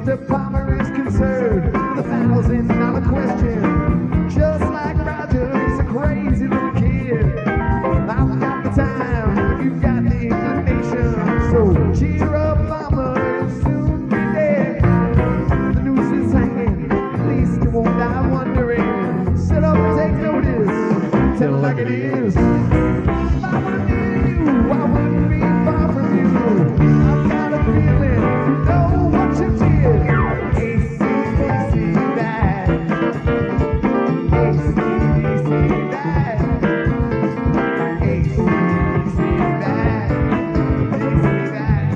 Mr. Palmer is concerned, the $1,000 question. Just like Roger, he's a crazy little kid. I've got the time, you've got the inclination. So cheer up, Palmer, you'll soon be dead. The noose is hanging, at least you won't die wondering. Sit up and take notice, tell it like it is. If I were near you, I wouldn't be far from you. I've got a feeling you know what you did. AC/DC bad. AC/DC bad. AC/DC bad. AC bad.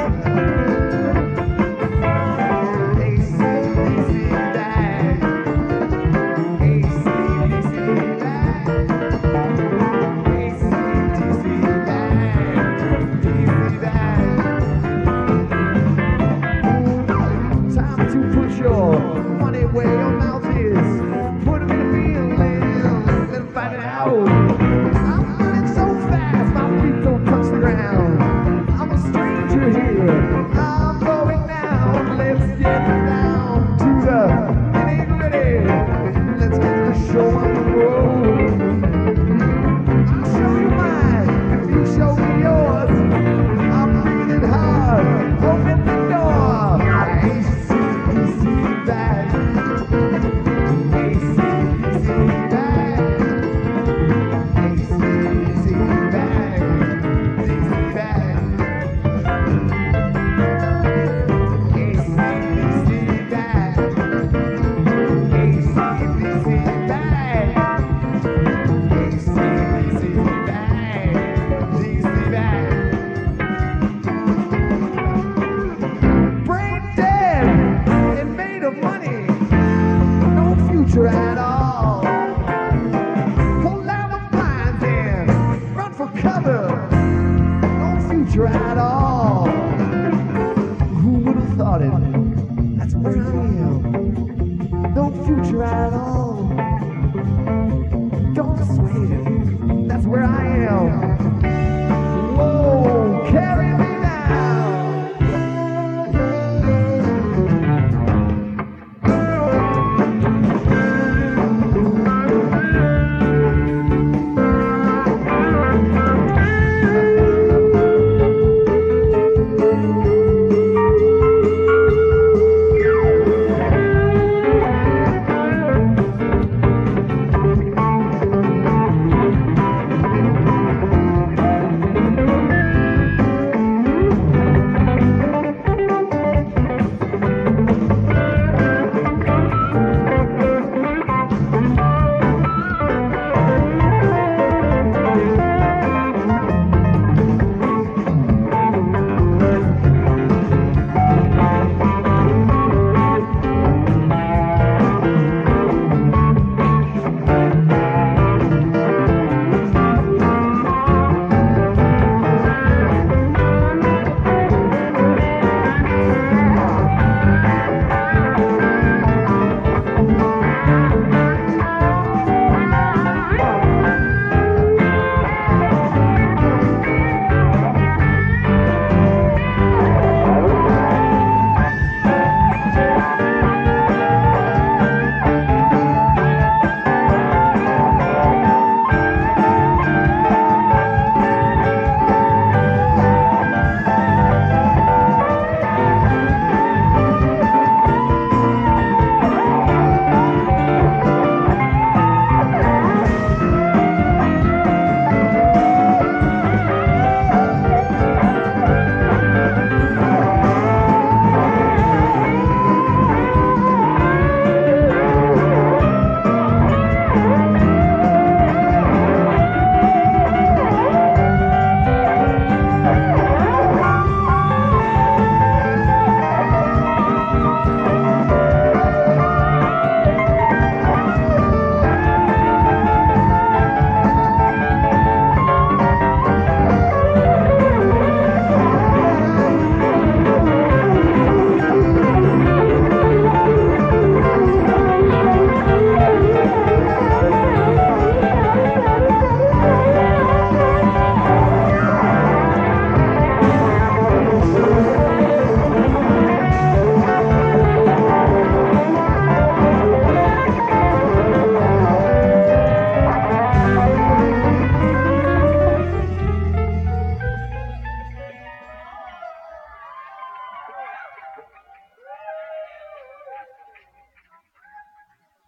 AC/DC bad. AC/DC bad. Time to put your money where your mouth is. Put 'em in a field and let them fight it out. I'm running so fast, my feet don't touch the ground. I'm a stranger here. I'm going down. Let's get down to the nitty-gritty. Let's get the show on the road. I'll show you mine if you show me yours. I'm breathing hard. Open the door. AC/DC bad. AC/DC bad. AC/DC bad. DC bad. AC/DC bad. AC/DC bad. AC/DC bad. DC bad. Brain dead and made of money, no future at all. Pull down the blinds and run for cover, no future at all. Who would have thought it? That's where I am, no future at all. Don't sweat it, that's where I am.